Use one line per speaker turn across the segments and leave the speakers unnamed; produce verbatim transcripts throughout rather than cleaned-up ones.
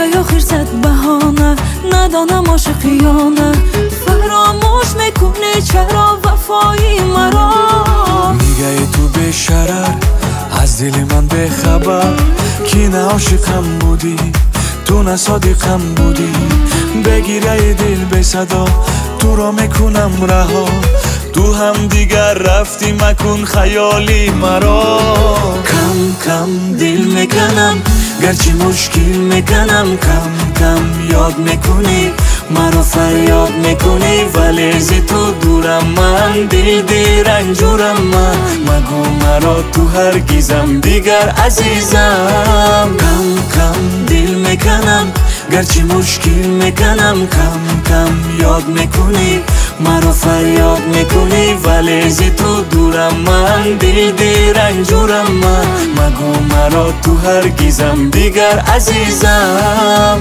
آخر زد بهانه ندانم عاشقیانه فراموش میکنی چرا وفایی مرا
میگه تو به شرر از دل من به خبر کی نه عاشقم بودی تو نه صادقم بودی بگیره دل به صدا تو را میکنم رها تو هم دیگر رفتی مکن خیالی مرا کم کم دل میکنم گرچه مشکل میکنم کم کم یاد میکنی مرا فریاد میکنی ولی ز تو دورم من دل دل رنجورم من مگو مرا تو هرگیزم دیگر عزیزم کم کم دل میکنم گرچه مشکل میکنم کم کم یاد میکنی مرا فریاد میکنی ولی ز تو دورم من دل دل رنجورم من مگو مرا تو هرگیزم دیگر عزیزم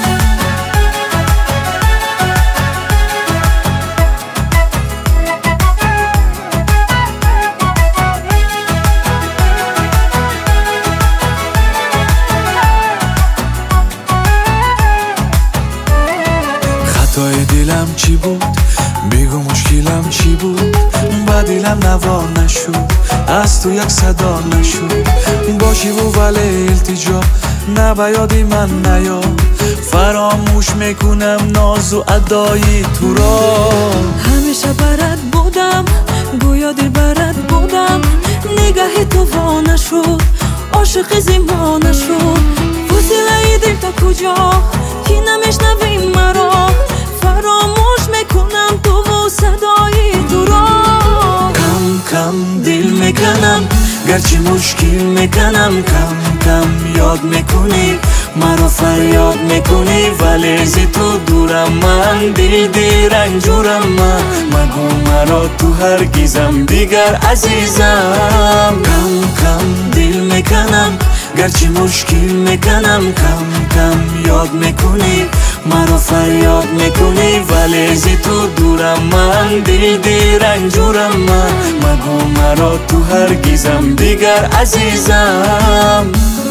خطای دلم چی بود بگو مشکلم چی بود با دلم نوا نشد از تو یک صدا نشد باشی و ولی التجا نه به یاد من نیا فراموش میکنم ناز و ادای تو را
همیشه برات بودم گویا دل برات بودم نگاه تو وا نشد عاشق زیما نشد فاصله دل تا کجا کی نمیشنوی مرا فراموش میکنم تو و صدای تو را
کم کم دل میکنم گرچه مشکل میکنم کم کم یاد میکنی مرا فریاد میکنی ولی ز تو دورم من دل دل رنجورم من مگو مرا تو هرگیزم دیگر عزیزم کم کم دل میکنم گرچه مشکل میکنم کم کم یاد میکنی مرا فریاد میکنی ولی ز تو دورم من دل دل رنجورم من مگو مرا تو هرگیزم دیگر عزیزم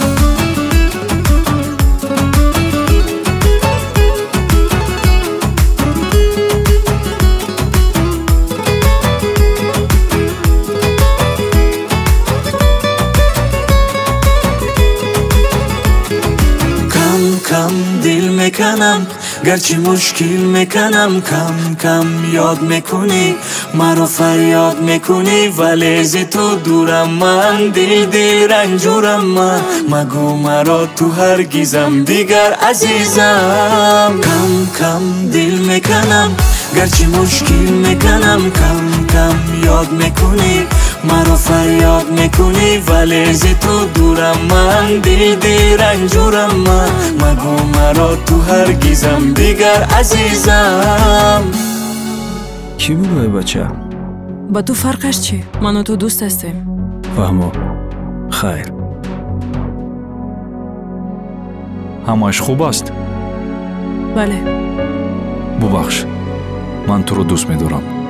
کم دل میکنم گرچه مشکل میکنم کم کم یاد میکنی مرا فریاد میکنی ولی ز تو دورم من دل دل رنجورم من مگو مرا تو هرگیزم دیگر عزیزم کم کم دل میکنم گرچه مشکل میکنم کم کم یاد میکنی مرا فریاد میکنی ولی ز تو دورم من دل دل رنجورم من مگو مرا تو هرگیزم دیگر عزیزم
چی میگوی بچه؟
با تو فرقش چی؟ من و تو دوست هستیم
فهمو خیر همش خوب است؟
بله
ببخش من تو رو دوست میدارم